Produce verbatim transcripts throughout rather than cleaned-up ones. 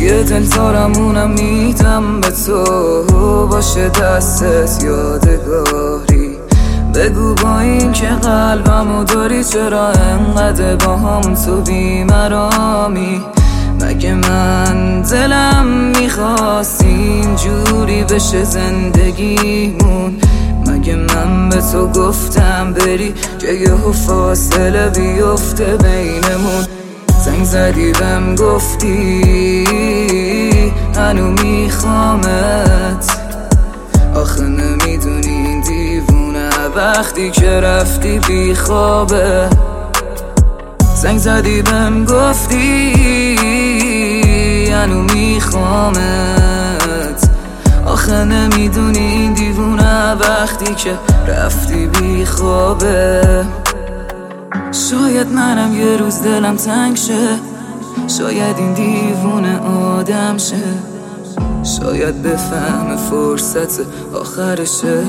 یه دل دارم اونم میدم به تو، باشه دستت یادگاری. بگو با این که قلبمو داری چرا انقدر با هم تو بیمرامی؟ مگه من دلم میخواست اینجوری بشه زندگیمون؟ مگه من به تو گفتم بری که یهو فاصله بیفته بینمون؟ زنگ زدی بهم گفتی هنو میخوامت، آخه نمیدونی این دیوونه وقتی که رفتی بی خوابه. زنگ زدی بهم گفتی هنو میخوامت، آخه نمیدونی این دیوونه وقتی که رفتی بی خوابه. شاید منم یه روز دلم تنگ شه، شاید این دیوونه آدم شه، شاید بفهم فرصت آخرشه.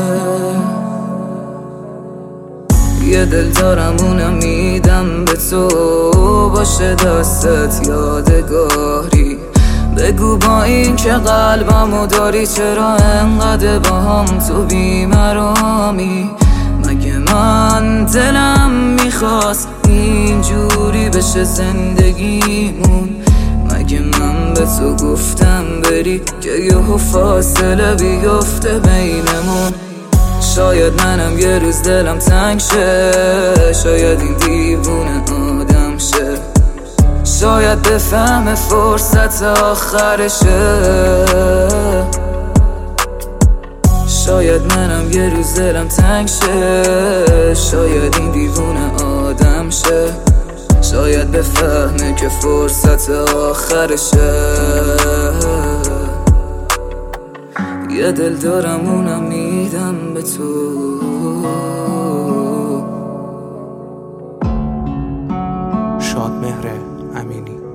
یه دل دارم اونم میدم به تو، باشه دستت یادگاری. بگو با این که قلبمو داری چرا انقدر با هم تو بیمرامی؟ مگه من دلم میخواست اینجوری بشه زندگیمون؟ مگه من به تو گفتم بری که یهو فاصله بیفته بینمون؟ شاید منم یه روز دلم تنگ شه، شاید این دیوونه آدم شه، شاید بفهم فرصت آخرشه. شاید منم یه روز دلم تنگ شه، شاید این دیوونه آدم شه، شاید بفهمه که فرصت آخرشه. یه دل دارم اونم میدم به تو. شادمهر امینی.